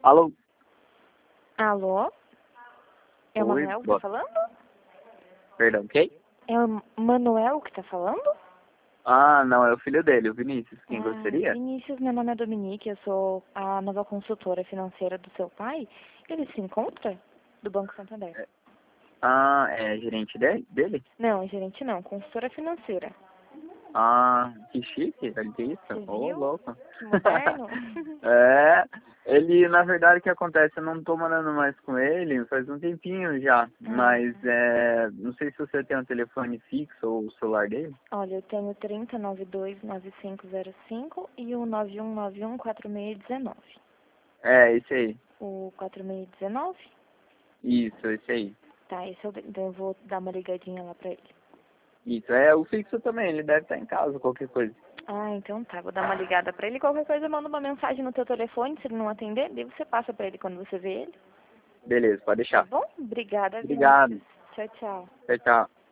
Alô? Alô? É o Oi, Manuel que tá falando? Perdão, quem? É o Manuel que tá falando? Ah, não, é o filho dele, o Vinícius. Quem Ah, gostaria? Vinícius, meu nome é Dominique, eu sou a nova consultora financeira do seu pai. Ele se encontra? Do Banco Santander. Ah, é gerente dele? Não, gerente não, consultora financeira. Ah, que chique, velho, que Você isso? Ô, viu? louco. Que moderno. É, ele, na verdade, o que acontece, eu não tô mandando mais com ele faz um tempinho já, Ah, mas não sei se você tem um telefone fixo ou o celular dele. olha, eu tenho 30929505 e o 91914619. É, esse aí. O 4619? Isso, esse aí. Tá, esse então eu vou dar uma ligadinha lá pra ele. Isso, é o fixo também, ele deve estar em casa, qualquer coisa. Ah, então tá. Vou dar uma ligada pra ele. Qualquer coisa, manda uma mensagem no teu telefone. Se ele não atender, daí você passa pra ele quando você vê ele. Beleza, pode Tá deixar. bom? Obrigada, Obrigado. Vinícius. Tchau, tchau. Tchau, tchau.